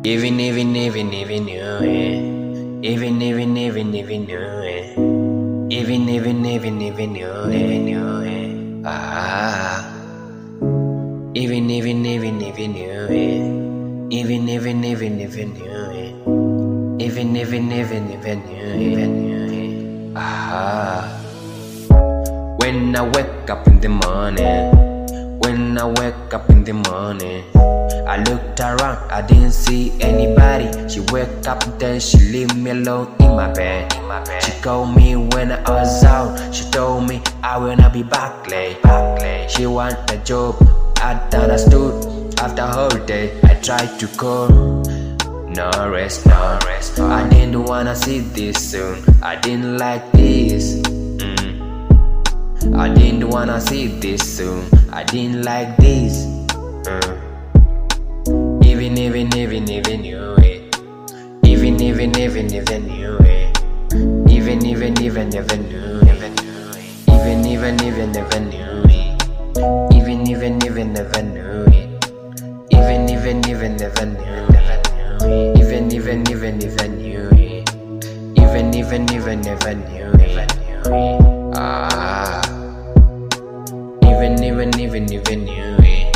Even knew it. Even knew it. Even knew it. Ah. Even knew it. Even knew it. Even knew it. Ah. When I wake up in the morning, when I wake up in the morning, I looked around, I didn't see anybody. She wake up then she leave me alone in my bed. She called me when I was out. She told me I will not be back late. She want a job, I understood. After a whole day, I tried to call. No rest. I didn't wanna see this soon. I didn't like this. I didn't wanna see this soon. I didn't like this. Even knew it. Even knew it. Even knew it. Even knew it. Even knew it. Even knew it. Even never knew it. Ah. Even knew it.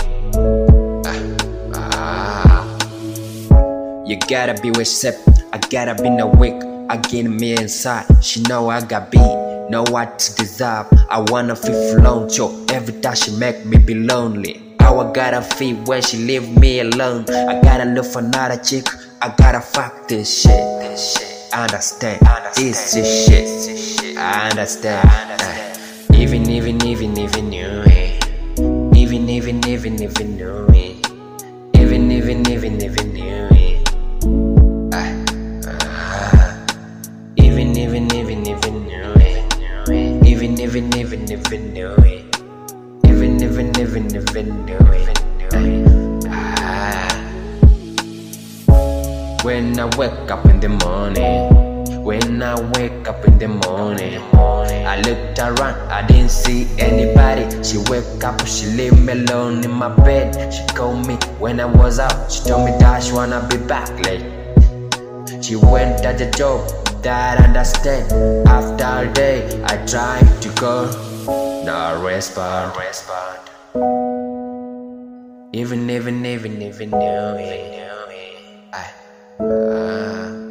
You gotta be with I gotta be awake. I get me inside. She know I got beat. Know what to deserve. I wanna feel flown. Yo, every time she make me be lonely. How I gotta feel when she leave me alone. I gotta look for another chick. I gotta fuck this shit. I understand. It's this shit. I understand. Even knew it. Even knew it. Even knew it. Even knew it. Even knew it. Even knew it. When I wake up in the morning, when I wake up in the morning, I looked around, I didn't see anybody. She wake up, she leave me alone in my bed. She called me when I was out. She told me that she wanna be back late. She went at the job, that I understand. After a day, I tried to call. No respond. Even knew it.